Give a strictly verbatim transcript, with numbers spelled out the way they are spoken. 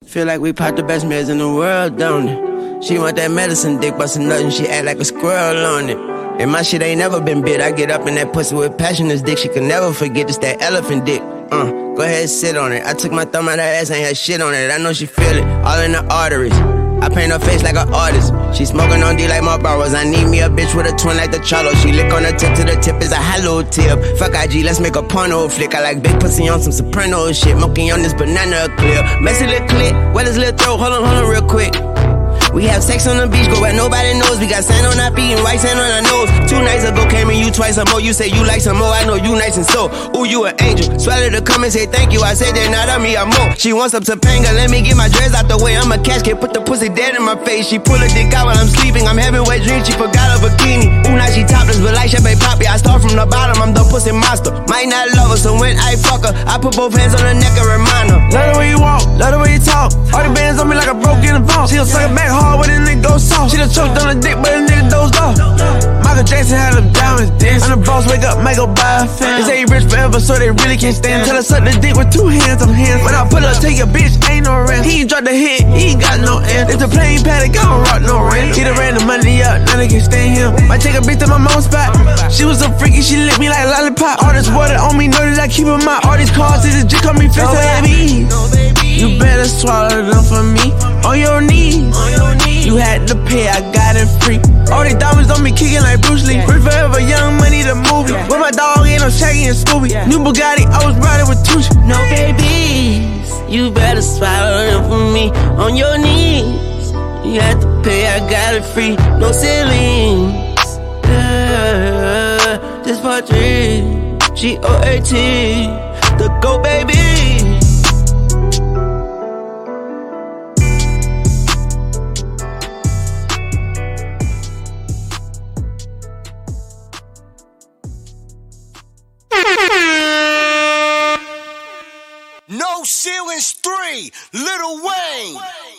Feel like we popped the best meds in the world, don't it? She want that medicine dick, bustin' nothing, she act like a squirrel on it. And my shit ain't never been bit. I get up in that pussy with passion, this dick she can never forget. It's that elephant dick. Uh, go ahead, sit on it. I took my thumb out her ass, ain't had shit on it. I know she feel it, all in the arteries. I paint her face like an artist. She smoking on D like Marlboros. I need me a bitch with a twin like the Charlo. She lick on the tip to the tip is a hollow tip. Fuck I G, let's make a porno flick. I like big pussy on some soprano shit. Monkey on this banana clear. Messy little clit, wet his little throat. Hold on, hold on real quick. We have sex on the beach, go where nobody knows. We got sand on our feet and white sand on our nose. Two nights ago came in you twice or more. You say you like some more, I know you nice and so. Ooh, you an angel. Swallow to come and say thank you. I said they're not on me, I'm more. She wants some Topanga, let me get my dress out the way. I'm a cash kid, put the pussy dead in my face. She pull a dick out while I'm sleeping. I'm having wet dreams, she forgot her bikini. Ooh, now she topless, but like Chef Poppy. I start from the bottom, I'm the pussy monster. Might not love her, so when I fuck her, I put both hands on her neck and remind her. Love the way you walk, love the way you talk. All the bands on me like I broke in the vault. She'll suck it back hard when the nigga goes soft. She done choked on the dick, but the nigga dozed off. Michael Jackson had them diamonds dance. I'm the boss, wake up, might go buy a fan. They say he rich forever, so they really can't stand. Tell her suck the dick with two hands, I'm hands. When I put her, take your bitch, ain't no rent. He ain't dropped the hit, he ain't got no end. It's a plain paddock, I don't rock no rent. He done ran the money up, now they can't stand him. Might take a bitch to my mom's spot. She was so freaky, she licked me like a lollipop. All this water on me, know that I keep them out. All these cars, this is just call me face no, baby. You better swallow them for me. On your knees, on your knees. You had to pay, I got it free. All these diamonds on me kicking like Bruce Lee. Rich forever, Young Money the movie. With my dog in, I'm Shaggy and Scooby. New Bugatti, I was riding with Tucci. No babies, you better swallow them for me. On your knees, you had to pay, I got it free. No ceilings, yeah, this part three. G O A T, the go baby. No Ceilings three, Lil Wayne.